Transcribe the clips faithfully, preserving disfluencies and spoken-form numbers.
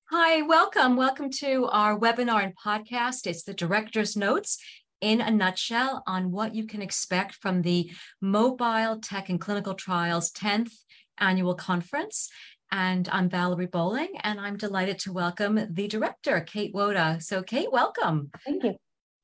Hi, welcome. Welcome to our webinar and podcast. It's the Director's Notes in a nutshell on what you can expect from the Mobile Tech and Clinical Trials tenth Annual Conference. And I'm Valerie Bowling, and I'm delighted to welcome the director, Kate Woda. So Kate, welcome. Thank you.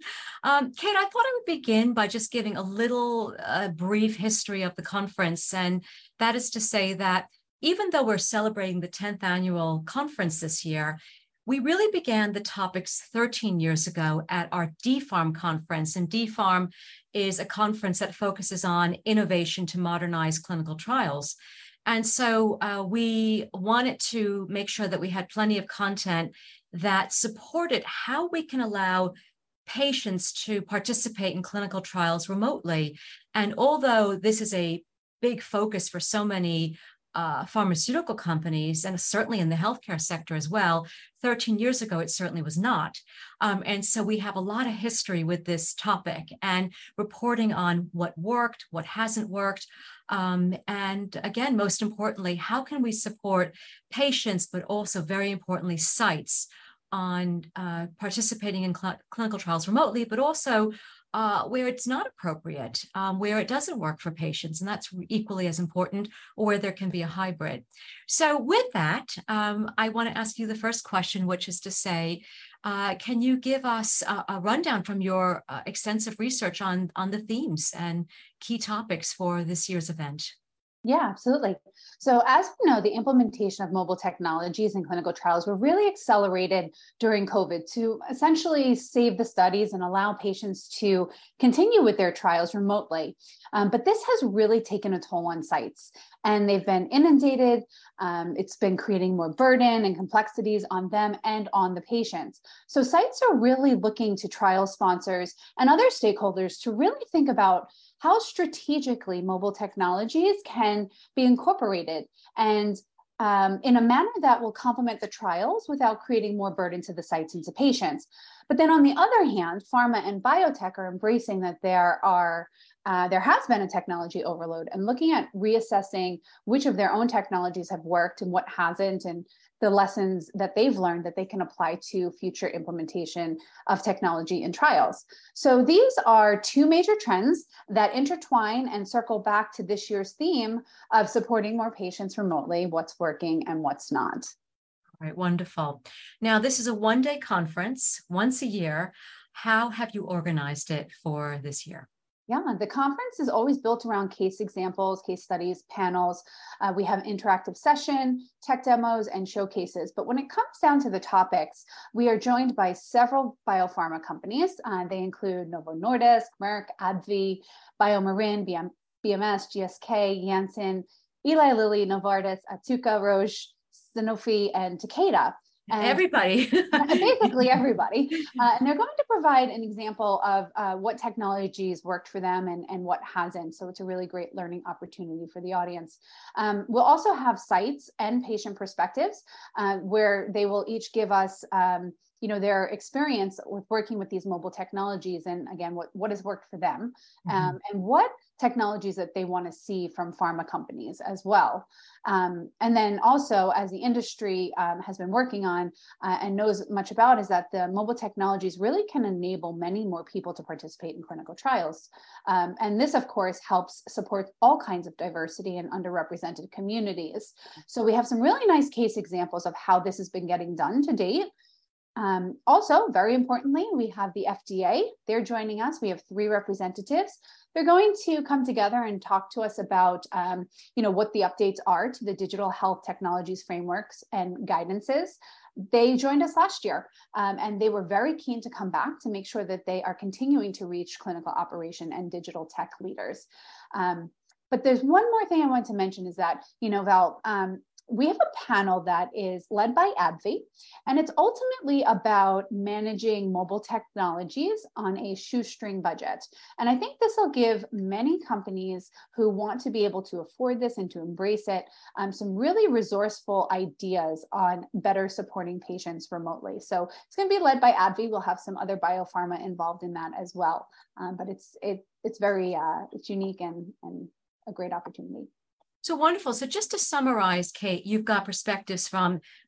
Um, Kate, I thought I would begin by just giving a little uh, brief history of the conference. And that is to say that even though we're celebrating the tenth annual conference this year, we really began the topics thirteen years ago at our D PhARM conference. And D PhARM is a conference that focuses on innovation to modernize clinical trials. And so uh, we wanted to make sure that we had plenty of content that supported how we can allow patients to participate in clinical trials remotely. And although this is a big focus for so many Uh, pharmaceutical companies, and certainly in the healthcare sector as well, thirteen years ago, it certainly was not. Um, and so we have a lot of history with this topic and reporting on what worked, what hasn't worked. Um, and again, most importantly, how can we support patients, but also very importantly, sites on uh, participating in cl- clinical trials remotely, but also Uh, where it's not appropriate, um, where it doesn't work for patients, and that's equally as important, or where there can be a hybrid. So with that, um, I want to ask you the first question, which is to say, uh, can you give us a, a rundown from your uh, extensive research on, on the themes and key topics for this year's event? Yeah, absolutely. So as we know, the implementation of mobile technologies in clinical trials were really accelerated during COVID to essentially save the studies and allow patients to continue with their trials remotely. Um, but this has really taken a toll on sites, and they've been inundated. Um, it's been creating more burden and complexities on them and on the patients. So sites are really looking to trial sponsors and other stakeholders to really think about how strategically mobile technologies can be incorporated and um, in a manner that will complement the trials without creating more burden to the sites and to patients. But then on the other hand, pharma and biotech are embracing that there are uh, there has been a technology overload and looking at reassessing which of their own technologies have worked and what hasn't, and the lessons that they've learned that they can apply to future implementation of technology in trials. So these are two major trends that intertwine and circle back to this year's theme of supporting more patients remotely, what's working and what's not. All right, wonderful. Now, this is a one-day conference, once a year. How have you organized it for this year? Yeah, the conference is always built around case examples, case studies, panels. Uh, we have interactive session, tech demos, and showcases. But when it comes down to the topics, we are joined by several biopharma companies. Uh, they include Novo Nordisk, Merck, AbbVie, BioMarin, B M S, G S K, Janssen, Eli Lilly, Novartis, Otsuka, Roche, Sanofi, and Takeda. And everybody. basically everybody. Uh, and they're going to provide an example of uh, what technologies worked for them and, and what hasn't. So it's a really great learning opportunity for the audience. Um, we'll also have sites and patient perspectives uh, where they will each give us um, you know, their experience with working with these mobile technologies, and again, what, what has worked for them, um, mm-hmm. and what technologies that they want to see from pharma companies as well. Um, and then also, as the industry um, has been working on uh, and knows much about, is that the mobile technologies really can enable many more people to participate in clinical trials. Um, and this, of course, helps support all kinds of diversity and underrepresented communities. So we have some really nice case examples of how this has been getting done to date. Um, also, very importantly, we have the F D A. They're joining us. We have three representatives. They're going to come together and talk to us about, um, you know, what the updates are to the digital health technologies frameworks and guidances. They joined us last year, um, and they were very keen to come back to make sure that they are continuing to reach clinical operation and digital tech leaders. Um, but there's one more thing I want to mention is that, you know, Val, um, we have a panel that is led by AbbVie, and it's ultimately about managing mobile technologies on a shoestring budget. And I think this will give many companies who want to be able to afford this and to embrace it um, some really resourceful ideas on better supporting patients remotely. So it's going to be led by AbbVie. We'll have some other biopharma involved in that as well. Um, but it's it it's very uh, it's unique and and a great opportunity. So wonderful. So just to summarize, Kate, you've got perspectives from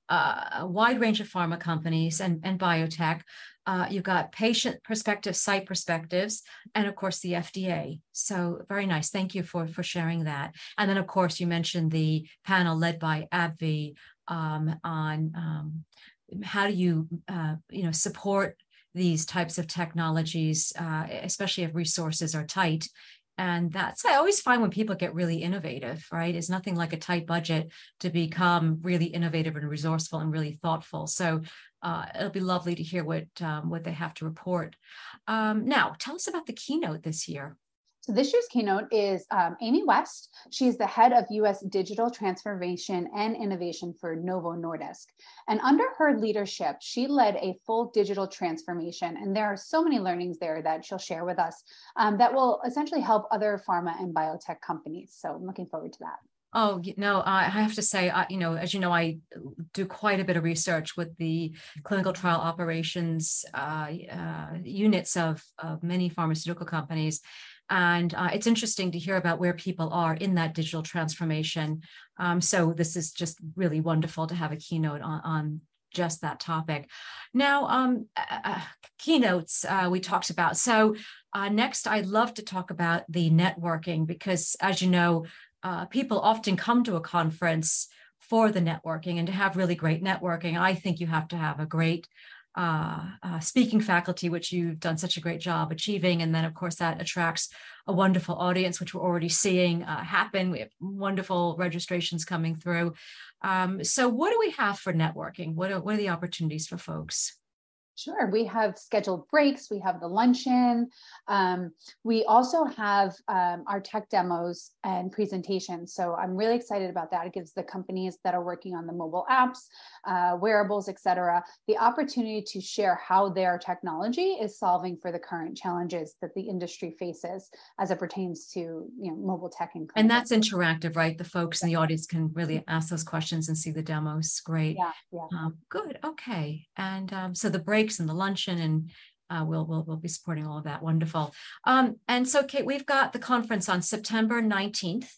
uh, a wide range of pharma companies and, and biotech. Uh, you've got patient perspectives, site perspectives, and of course the F D A. So very nice. Thank you for, for sharing that. And then of course you mentioned the panel led by AbbVie um, on um, how do you, uh, you know, support these types of technologies, uh, especially if resources are tight. And that's, I always find when people get really innovative, right? It's nothing like a tight budget to become really innovative and resourceful and really thoughtful. So uh, it'll be lovely to hear what, um, what they have to report. Um, now, tell us about the keynote this year. So this year's keynote is um, Amy West. She's the head of U S Digital Transformation and Innovation for Novo Nordisk. And under her leadership, she led a full digital transformation. And there are so many learnings there that she'll share with us um, that will essentially help other pharma and biotech companies. So I'm looking forward to that. Oh, no, I have to say, I, you know, as you know, I do quite a bit of research with the clinical trial operations uh, uh, units of, of many pharmaceutical companies. And uh, it's interesting to hear about where people are in that digital transformation. Um, so this is just really wonderful to have a keynote on, on just that topic. Now, um, uh, keynotes uh, we talked about. So uh, next, I'd love to talk about the networking because, as you know, uh, people often come to a conference for the networking, and to have really great networking, I think you have to have a great Uh, uh, speaking faculty, which you've done such a great job achieving. And then, of course, that attracts a wonderful audience, which we're already seeing uh, happen. We have wonderful registrations coming through. Um, so what do we have for networking? What are, what are the opportunities for folks? Sure. We have scheduled breaks. We have the luncheon. Um, we also have um, our tech demos and presentations. So I'm really excited about that. It gives the companies that are working on the mobile apps, uh, wearables, et cetera, the opportunity to share how their technology is solving for the current challenges that the industry faces as it pertains to, you know, mobile tech and And that's interactive, right? The folks in the audience can really ask those questions and see the demos. Great. Yeah, yeah. Um, good. Okay. And um, so the breaks and the luncheon, and uh, we'll, we'll we'll be supporting all of that. Wonderful. Um, and so, Kate, we've got the conference on September nineteenth.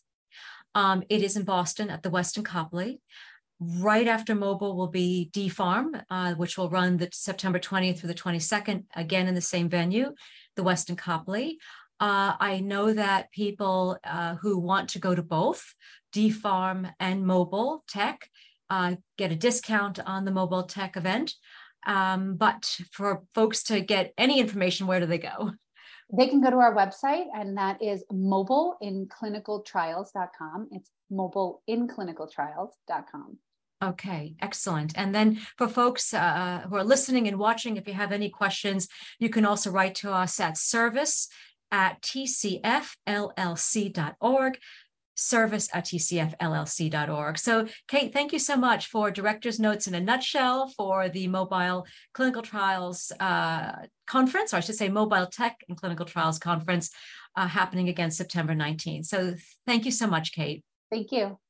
Um, it is in Boston at the Westin Copley. Right after mobile will be D Pharm, uh, which will run the September twentieth through the twenty-second, again in the same venue, the Westin Copley. Uh, I know that people uh, who want to go to both D Pharm and mobile tech uh, get a discount on the mobile tech event. Um, but for folks to get any information, where do they go? They can go to our website, and that is mobile in clinical trials dot com. It's mobile in clinical trials dot com. Okay, excellent. And then for folks uh, who are listening and watching, if you have any questions, you can also write to us at service at t c f l l c dot org. service at t c f l l c dot org. So, Kate, thank you so much for Director's Notes in a nutshell for the Mobile Clinical Trials uh, Conference, or I should say Mobile Tech and Clinical Trials Conference uh, happening again September nineteenth. So thank you so much, Kate. Thank you.